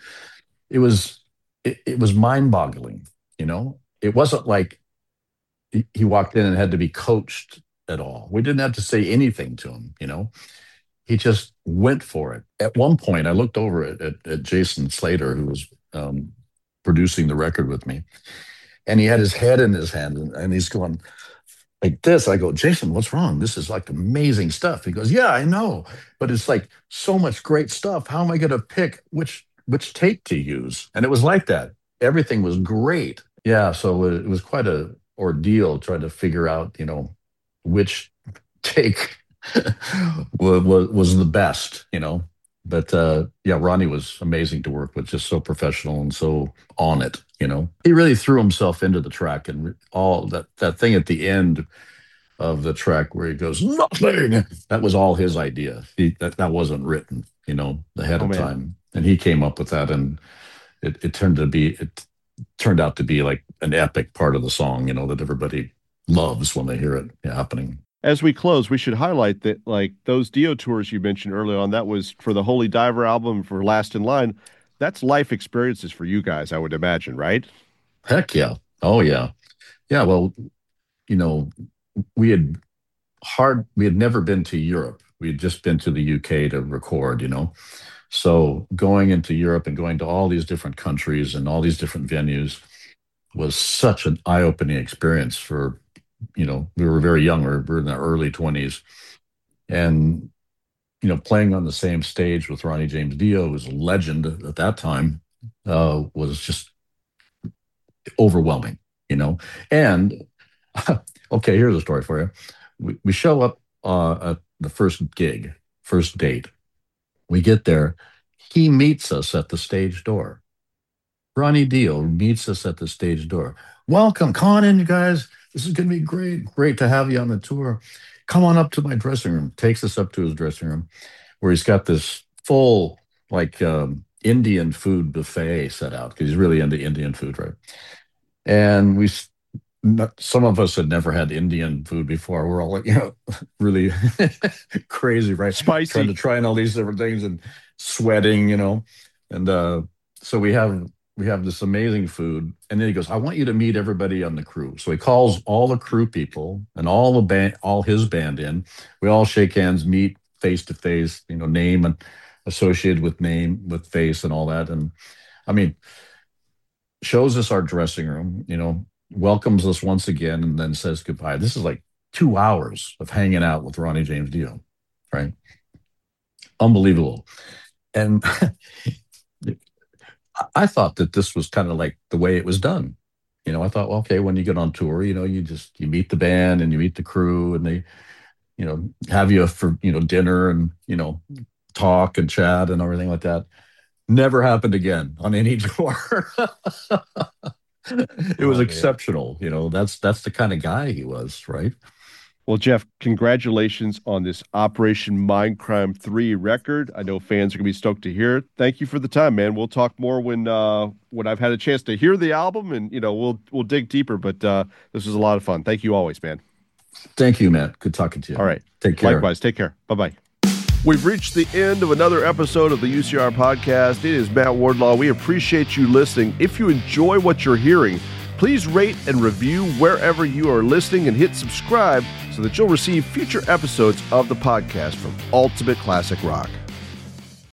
It was mind-boggling, It wasn't like he walked in and had to be coached at all. We didn't have to say anything to him, He just went for it. At one point, I looked over at Jason Slater, who was producing the record with me, and he had his head in his hand, and he's going like this. I go, "Jason, what's wrong? This is like amazing stuff." He goes, "Yeah, I know, but it's like so much great stuff. How am I going to pick which take to use?" And it was like that. Everything was great. Yeah, so it was quite a ordeal trying to figure out, which take was the best, But yeah, Ronnie was amazing to work with, just so professional and so on it, He really threw himself into the track, and all that thing at the end of the track where he goes, "Nothing." That was all his idea. That wasn't written, ahead of time. And he came up with that, and it turned out to be like an epic part of the song, that everybody loves when they hear it happening. As we close, we should highlight that, like, those Dio tours you mentioned earlier on, that was for the Holy Diver album, for Last in Line. That's life experiences for you guys, I would imagine, right? Heck yeah. Oh yeah. Yeah. Well, you know, we had never been to Europe. We had just been to the UK to record, So going into Europe and going to all these different countries and all these different venues was such an eye-opening experience for, we were very young. We were in our early 20s. And, playing on the same stage with Ronnie James Dio, who was a legend at that time, was just overwhelming, And, okay, here's a story for you. We show up at the first date. We get there. He meets us at the stage door. Ronnie Dio meets us at the stage door. "Welcome, come on in, you guys. This is going to be great. Great to have you on the tour. Come on up to my dressing room." Takes us up to his dressing room, where he's got this full like Indian food buffet set out because he's really into Indian food, right? And some of us had never had Indian food before. We're all like, really crazy, right? Spicy. Trying to try all these different things and sweating, and so we have this amazing food, and then he goes, "I want you to meet everybody on the crew." So he calls all the crew people and all his band in. We all shake hands, meet face to face, name and associated with name, with face, and all that. And I mean, shows us our dressing room, welcomes us once again, and then says goodbye. This is like 2 hours of hanging out with Ronnie James Dio, right? Unbelievable. And I thought that this was kind of like the way it was done. I thought, well, okay, when you get on tour, you meet the band and you meet the crew, and they, have you for, dinner and, talk and chat and everything like that. Never happened again on any tour. It was exceptional. That's the kind of guy he was, right? Well, Jeff, congratulations on this Operation Mindcrime 3 record. I know fans are going to be stoked to hear it. Thank you for the time, man. We'll talk more when I've had a chance to hear the album, and we'll dig deeper. But this was a lot of fun. Thank you always, man. Thank you, Matt. Good talking to you. All right. Take care. Likewise. Take care. Bye-bye. We've reached the end of another episode of the UCR podcast. It is Matt Wardlaw. We appreciate you listening. If you enjoy what you're hearing, please rate and review wherever you are listening and hit subscribe so that you'll receive future episodes of the podcast from Ultimate Classic Rock.